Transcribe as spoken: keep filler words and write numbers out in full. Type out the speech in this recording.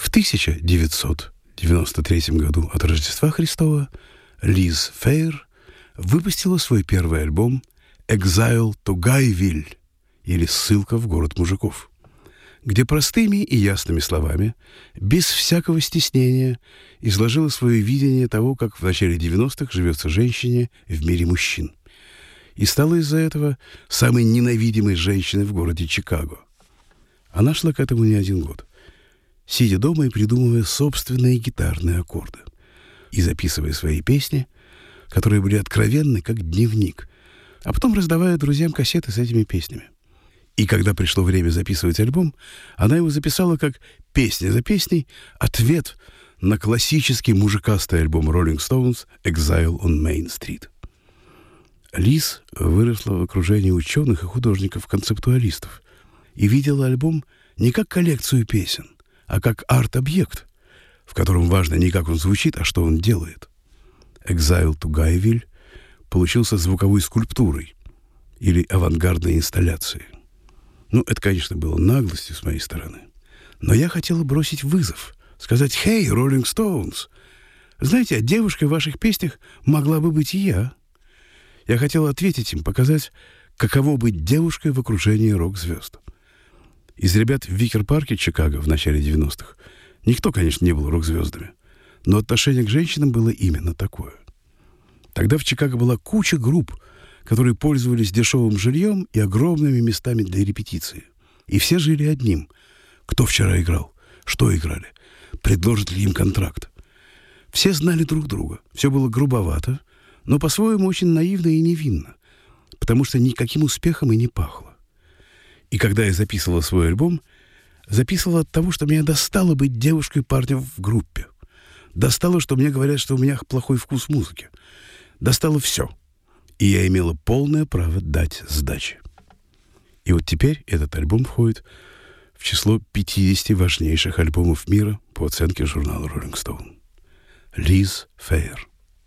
В тысяча девятьсот девяносто третьем году от Рождества Христова Лиз Фейер выпустила свой первый альбом «Exile to Guyville» или «Ссылка в город мужиков», где простыми и ясными словами, без всякого стеснения, изложила свое видение того, как в начале девяностых живется женщине в мире мужчин. И стала из-за этого самой ненавидимой женщиной в городе Чикаго. Она шла к этому не один год, сидя дома и придумывая собственные гитарные аккорды, и записывая свои песни, которые были откровенны, как дневник, а потом раздавая друзьям кассеты с этими песнями. И когда пришло время записывать альбом, она его записала как песня за песней ответ на классический мужикастый альбом Rolling Stones «Exile on Main Street». Лиз выросла в окружении ученых и художников-концептуалистов и видела альбом не как коллекцию песен, а как арт-объект, в котором важно не как он звучит, а что он делает. «Exile to Guyville» получился звуковой скульптурой или авангардной инсталляцией. Ну, это, конечно, было наглостью с моей стороны. Но я хотела бросить вызов, сказать: «Hey, Rolling Stones! Знаете, а девушкой в ваших песнях могла бы быть и я». Я хотела ответить им, показать, каково быть девушкой в окружении рок-звезд. Из ребят в Викер-парке Чикаго в начале девяностых никто, конечно, не был рок-звездами, но отношение к женщинам было именно такое. Тогда в Чикаго была куча групп, которые пользовались дешевым жильем и огромными местами для репетиции. И все жили одним: кто вчера играл, что играли, предложат ли им контракт. Все знали друг друга, все было грубовато, но по-своему очень наивно и невинно, потому что никаким успехом и не пахло. И когда я записывала свой альбом, записывала от того, что меня достало быть девушкой-парнем в группе. Достало, что мне говорят, что у меня плохой вкус в музыке. Достало все. И я имела полное право дать сдачи. И вот теперь этот альбом входит в число пятидесяти важнейших альбомов мира по оценке журнала Rolling Stone. Лиз Фейер.